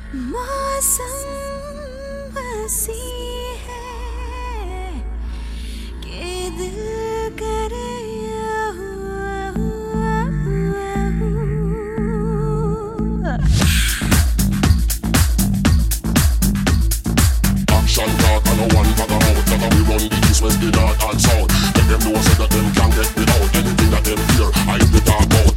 मौसम हंसी है कि दिल करे Action talk and no one bother out. That we run the east, west, the north and south. Let them know say that them can't get me out. Anything that them hear, I the talk out.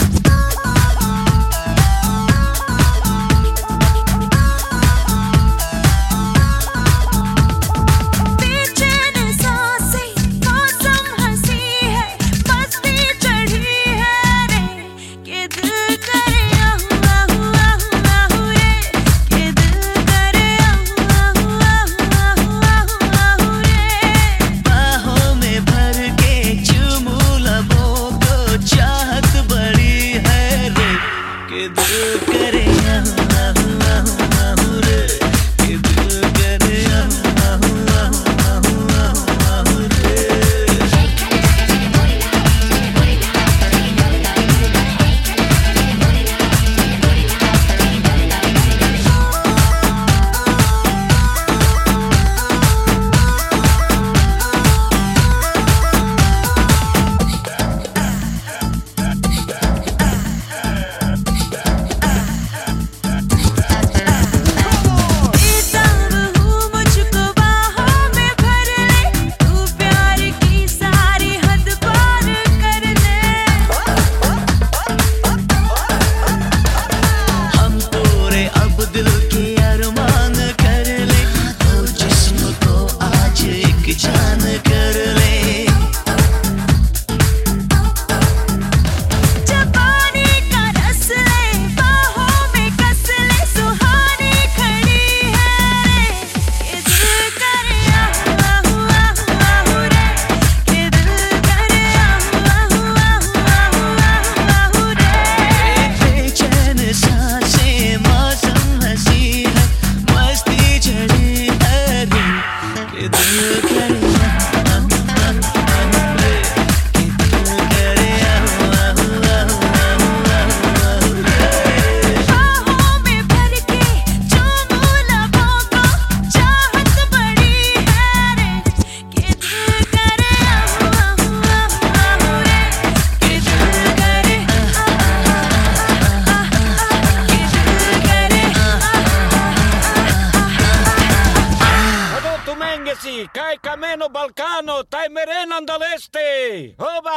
Cae Cameno Balcano, tai Merena dall'Este.